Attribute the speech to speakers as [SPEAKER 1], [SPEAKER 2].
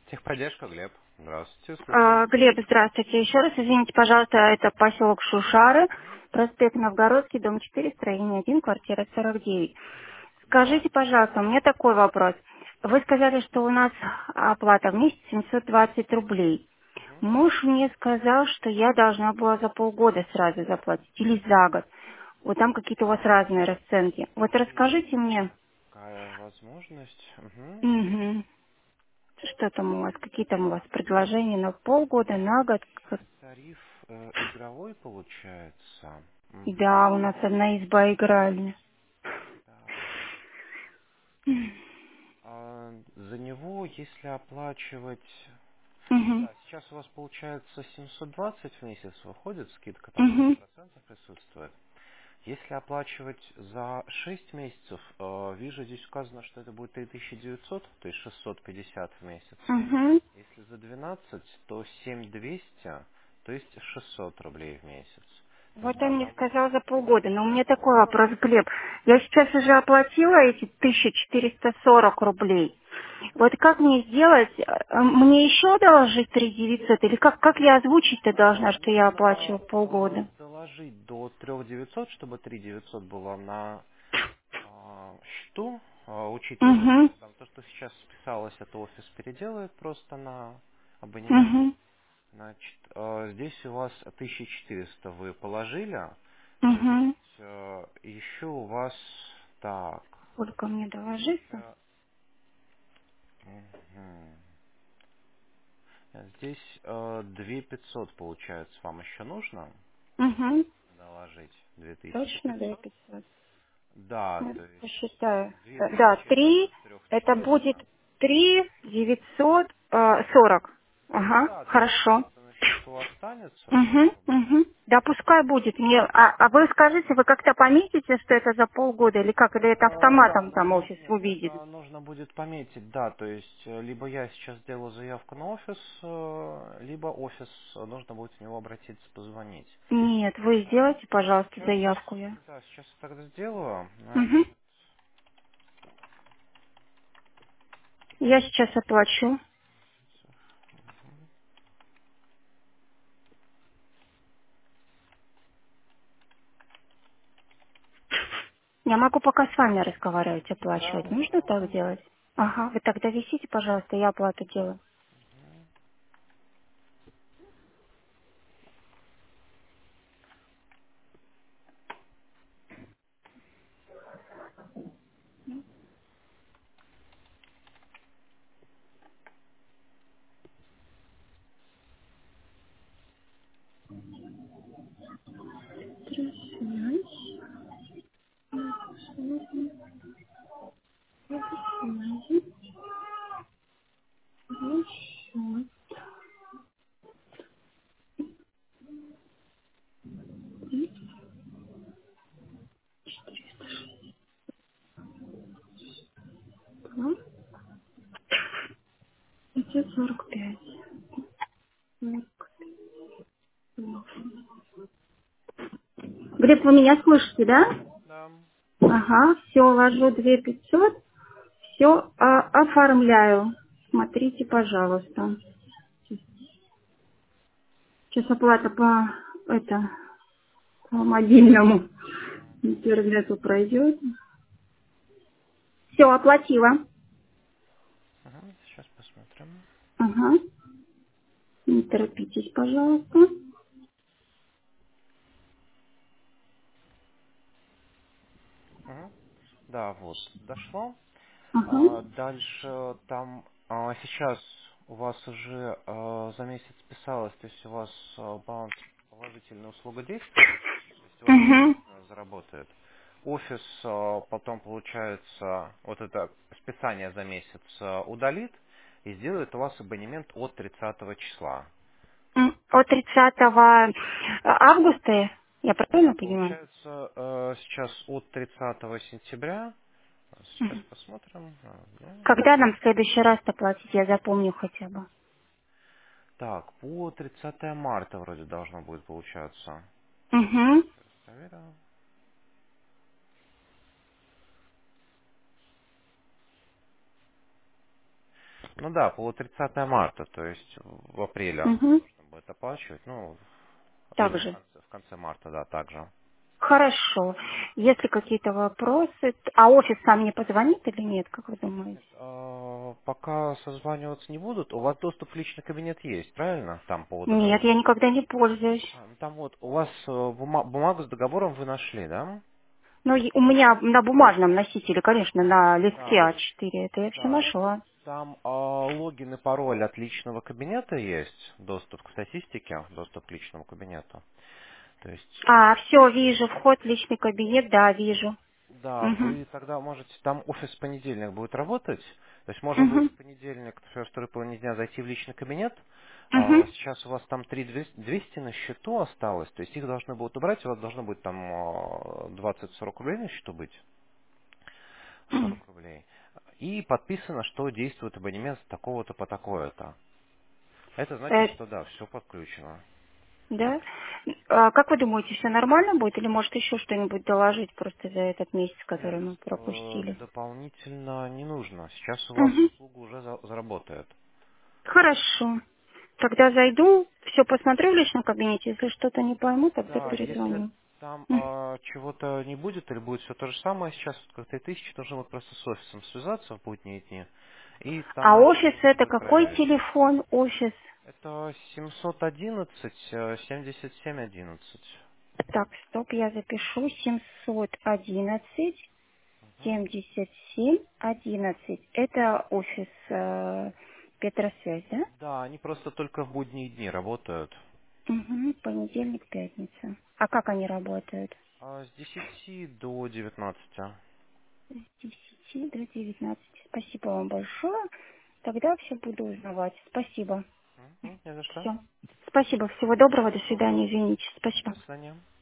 [SPEAKER 1] Техподдержка, Глеб. Здравствуйте, слушаю.
[SPEAKER 2] Глеб, здравствуйте. Еще раз извините, пожалуйста, это поселок Шушары, проспект Новгородский, дом 4, строение 1, квартира 49.
[SPEAKER 1] Да.
[SPEAKER 2] Скажите, пожалуйста, у меня такой вопрос. Вы сказали, что у нас оплата в месяц 720 рублей.
[SPEAKER 1] Мгм.
[SPEAKER 2] Муж мне сказал, что я должна была за полгода сразу заплатить или за год. Вот там какие-то у вас разные расценки. Вот
[SPEAKER 1] Есть
[SPEAKER 2] расскажите мне,
[SPEAKER 1] такая возможность. Мгм.
[SPEAKER 2] мгм, что там у вас, какие там у вас предложения на полгода, на год?
[SPEAKER 1] Тариф игровой получается. Мгм.
[SPEAKER 2] Да, у нас одна изба игральня.
[SPEAKER 1] Так. За него, если оплачивать...
[SPEAKER 2] Угу,
[SPEAKER 1] Да, сейчас у вас получается 720 в месяц выходит, скидка там
[SPEAKER 2] угу,
[SPEAKER 1] 20% присутствует. Если оплачивать за 6 месяцев, вижу, здесь указано, что это будет 3900, то есть 650 в месяц.
[SPEAKER 2] угу.
[SPEAKER 1] Если за 12, то 7200, то есть 600 рублей в месяц. То есть,
[SPEAKER 2] Вот
[SPEAKER 1] да,
[SPEAKER 2] он мне
[SPEAKER 1] там
[SPEAKER 2] сказал за полгода, но у меня такой вопрос, Глеб. Я сейчас уже оплатила эти 1440 рублей. Вот как мне сделать? Мне еще доложить 3900? Или как я озвучить-то должна, что я оплачиваю
[SPEAKER 1] нужно
[SPEAKER 2] полгода?
[SPEAKER 1] доложить до 3900, чтобы 3900 было на счету, учитывая, что
[SPEAKER 2] Угу,
[SPEAKER 1] там то, что сейчас списалось, это офис переделает просто на абонемент.
[SPEAKER 2] угу,
[SPEAKER 1] Значит, здесь у вас 1400 вы положили, то
[SPEAKER 2] угу.
[SPEAKER 1] есть еще у вас так,
[SPEAKER 2] Сколько мне доложиться?
[SPEAKER 1] это, мгм. Здесь 2500 получается, вам еще нужно
[SPEAKER 2] Угу.
[SPEAKER 1] доложить
[SPEAKER 2] Точно, да,
[SPEAKER 1] 2500.
[SPEAKER 2] 500.
[SPEAKER 1] Да,
[SPEAKER 2] Ну,
[SPEAKER 1] то есть
[SPEAKER 2] посчитаю. Да,
[SPEAKER 1] 2000 это от
[SPEAKER 2] 3, это
[SPEAKER 1] 3400.
[SPEAKER 2] будет 3 900 40. Ага,
[SPEAKER 1] Да, то есть
[SPEAKER 2] хорошо.
[SPEAKER 1] это на счету останется, 40
[SPEAKER 2] Угу,
[SPEAKER 1] рублей.
[SPEAKER 2] угу. Да, пускай будет. Мне, а вы скажите, вы как-то пометите, что это за полгода, или как? Или это автоматом там офис
[SPEAKER 1] Нет,
[SPEAKER 2] увидит?
[SPEAKER 1] это нужно будет пометить, да, то есть либо я сейчас сделаю заявку на офис, либо офис, нужно будет в него обратиться, позвонить.
[SPEAKER 2] Нет, вы сделайте, пожалуйста,
[SPEAKER 1] Сейчас,
[SPEAKER 2] заявку я.
[SPEAKER 1] да, сейчас я тогда сделаю.
[SPEAKER 2] Угу.
[SPEAKER 1] Значит,
[SPEAKER 2] Я сейчас оплачу. Я могу пока с вами разговаривать,
[SPEAKER 1] да,
[SPEAKER 2] оплачивать. Нужно так
[SPEAKER 1] можно.
[SPEAKER 2] делать? Ага, вы тогда висите, пожалуйста, я оплату делаю. Хорошо. 545. Глеб, вы меня слышите, да?
[SPEAKER 1] Да.
[SPEAKER 2] Ага, все, ложу 2500, все оформляю. Смотрите, пожалуйста. Сейчас оплата по мобильному интернету пройдет. Все, оплатила.
[SPEAKER 1] Сейчас посмотрим.
[SPEAKER 2] Ага, не торопитесь, пожалуйста.
[SPEAKER 1] Мгм. Да, вот, дошло.
[SPEAKER 2] Ага.
[SPEAKER 1] Дальше там сейчас у вас уже за месяц списалось, то есть у вас баланс положительная услуга действует, то есть у вас
[SPEAKER 2] Угу.
[SPEAKER 1] заработает. Офис потом, получается, вот это списание за месяц удалит и сделает у вас абонемент от 30 числа.
[SPEAKER 2] От 30 августа, я правильно понимаю?
[SPEAKER 1] Получается, сейчас от 30 сентября, сейчас
[SPEAKER 2] Мгм.
[SPEAKER 1] посмотрим.
[SPEAKER 2] Когда нам в следующий раз-то платить, я запомню хотя бы.
[SPEAKER 1] Так, по 30 марта вроде должно будет получаться.
[SPEAKER 2] Угу.
[SPEAKER 1] Сейчас проверю. Ну да, по 30 марта, то есть в апреле
[SPEAKER 2] Угу.
[SPEAKER 1] нужно будет оплачивать, ну, или
[SPEAKER 2] Так же.
[SPEAKER 1] в конце марта, да, также.
[SPEAKER 2] Хорошо. Если какие-то вопросы, а офис сам не позвонит или нет, как вы думаете?
[SPEAKER 1] Нет, пока созваниваться не будут, у вас доступ в личный кабинет есть, правильно? Там по
[SPEAKER 2] Нет,
[SPEAKER 1] договору.
[SPEAKER 2] я никогда не пользуюсь.
[SPEAKER 1] Ну там вот у вас бумагу с договором вы нашли, да?
[SPEAKER 2] Ну, у меня на бумажном носителе, конечно, на листке
[SPEAKER 1] Да,
[SPEAKER 2] А4, это я все
[SPEAKER 1] да.
[SPEAKER 2] нашла.
[SPEAKER 1] Там логин и пароль от личного кабинета есть, доступ к статистике, доступ к личному кабинету. То есть,
[SPEAKER 2] А, все, вижу, вход в личный кабинет, да, вижу.
[SPEAKER 1] да,
[SPEAKER 2] Угу.
[SPEAKER 1] вы тогда можете, там офис в понедельник будет работать, то есть можно будет
[SPEAKER 2] Угу.
[SPEAKER 1] в понедельник, например, второй половине дня зайти в личный кабинет.
[SPEAKER 2] Угу.
[SPEAKER 1] Сейчас у вас там 3200 на счету осталось, то есть их должны будут убрать, у вас должно быть там 20-40 рублей на счету быть, 40 рублей. И подписано, что действует абонемент с такого-то по такое-то. Это значит,
[SPEAKER 2] Э,
[SPEAKER 1] что да, все подключено.
[SPEAKER 2] да? А как вы думаете, все нормально будет или может еще что-нибудь доложить просто за этот месяц,
[SPEAKER 1] Нет,
[SPEAKER 2] который мы пропустили?
[SPEAKER 1] дополнительно не нужно. Сейчас у вас
[SPEAKER 2] Угу.
[SPEAKER 1] услуга уже заработает.
[SPEAKER 2] Хорошо. Тогда зайду, все посмотрю в личном кабинете. Если что-то не пойму, тогда
[SPEAKER 1] Да, если
[SPEAKER 2] перезвоню.
[SPEAKER 1] там
[SPEAKER 2] М.
[SPEAKER 1] чего-то не будет или будет все то же самое, сейчас вот как 3000 должны вот просто с офисом связаться в будние дни, и
[SPEAKER 2] А
[SPEAKER 1] там
[SPEAKER 2] офис
[SPEAKER 1] можно
[SPEAKER 2] это
[SPEAKER 1] будет
[SPEAKER 2] какой
[SPEAKER 1] проверить.
[SPEAKER 2] телефон? Офис.
[SPEAKER 1] Это 711 7711.
[SPEAKER 2] Так, стоп, я запишу. 711 77 11. Это офис Петросвязь, да?
[SPEAKER 1] Да, они просто только в будние дни работают.
[SPEAKER 2] Угу, понедельник, пятница. А как они работают?
[SPEAKER 1] С 10 до 19.
[SPEAKER 2] С 10 до 19. Спасибо вам большое. Тогда все буду узнавать. Спасибо.
[SPEAKER 1] Не за что.
[SPEAKER 2] Все. Спасибо. Всего доброго. До
[SPEAKER 1] Всего
[SPEAKER 2] свидания.
[SPEAKER 1] доброго.
[SPEAKER 2] Извините.
[SPEAKER 1] До
[SPEAKER 2] Спасибо.
[SPEAKER 1] свидания.